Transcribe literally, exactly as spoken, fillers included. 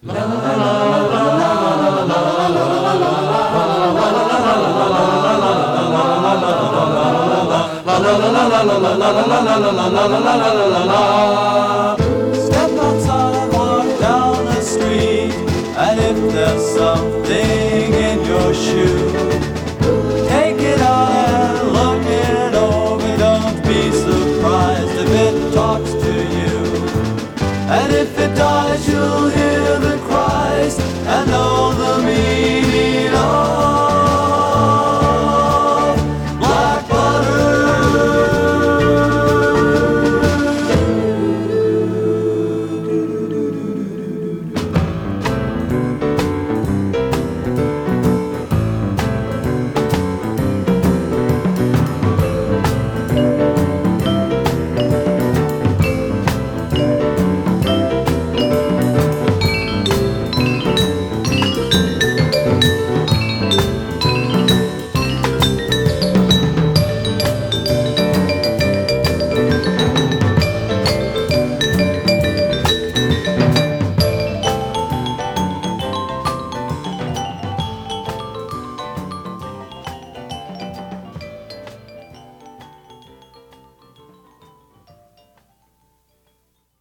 Step outside and walk down the street, and if there's something in your shoe, take it out and look it over. Don't be surprised if it talks to you, and if it does, you'll hear the cries and know